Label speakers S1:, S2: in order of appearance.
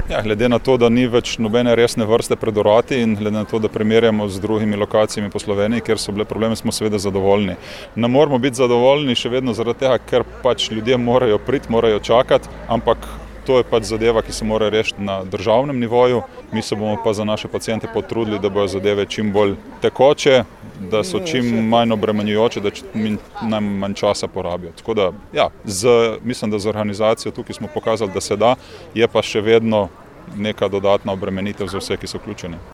S1: Ja, glede na to, da ni več nobene resne vrste pred vrati in glede na to, da primerjamo z drugimi lokacijami po Sloveniji, kjer so bile probleme, smo seveda zadovoljni. Ne moramo biti zadovoljni še vedno zaradi tega, ker pač ljudje morajo priti, morajo čakati, ampak to je pač zadeva, ki se mora rešiti na državnem nivoju. Mi se bomo pa za naše paciente potrudili, da bojo zadeve čim bolj tekoče, da so čim manj obremenjujoče, da najmanj časa porabijo. Tako da, ja, mislim, da z organizacijo tukaj smo pokazali, da se da, je pa še vedno neka dodatna obremenitev za vse, ki so vključeni.